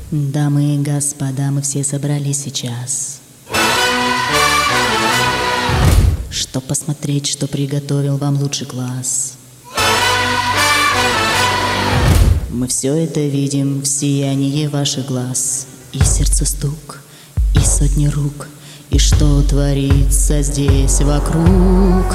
Дамы и господа, мы все собрались сейчас, чтоб посмотреть, что приготовил вам лучший класс. Мы все это видим в сиянии ваших глаз, и сердце стук, и сотни рук, и что творится здесь вокруг.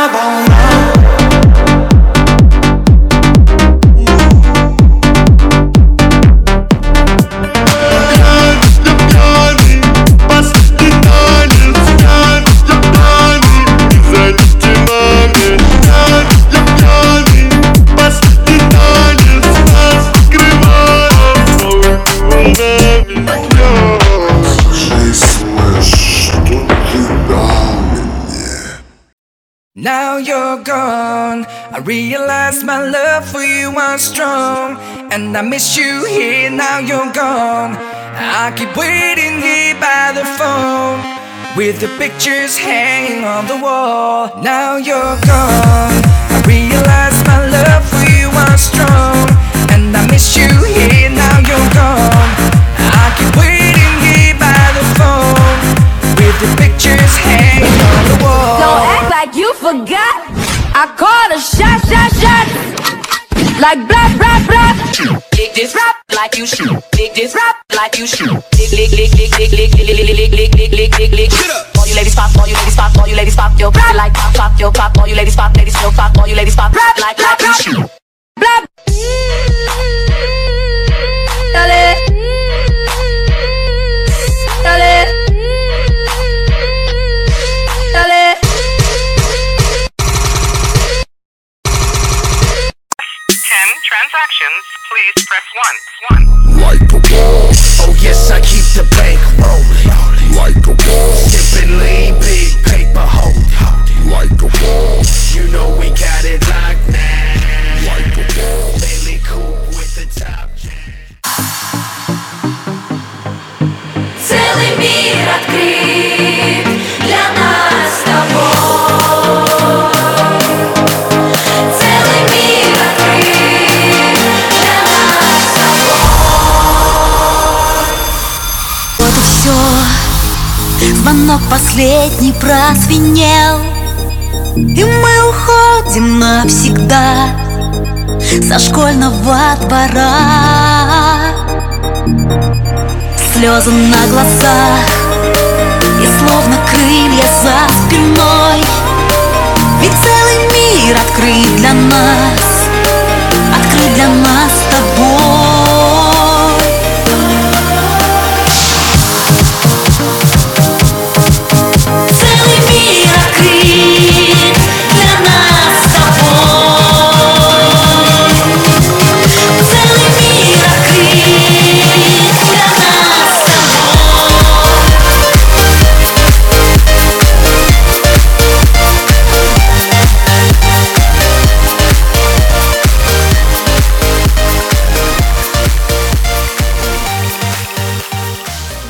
Now you're gone, I realize my love for you was strong, and I miss you here, now you're gone. I keep waiting here by the phone, with the pictures hanging on the wall. Now you're gone, I realize my love for you was strong, and I miss you here, now you're gone. I keep waiting here by the phone, with the pictures hanging on the wall. Don't act like you forgot. I called a shot. Like blah, blah, blah. Lick this rap like you shoot. Lick this rap like you shoot. Lick. All you ladies pop, all you ladies pop, all you ladies pop your rap like pop your pop. All you ladies pop, ladies still pop, all you ladies pop rap like you shoot. Blah. Dale. Transactions, please press 1. Like a boss. Oh yes, I keep the bank rolling. Like a boss. Sipping lean, big paper holding. Like a boss. You know we got it locked now. Like a boss. Lately cool with the top jam. Целый мир открыт для нас с тобой. Целый мир открыт для нас с тобой. Вот и все, звонок последний прозвенел, и мы уходим навсегда со школьного двора. Слезы на глазах и словно крылья за спиной, ведь целый мир открыт для нас, открыт для нас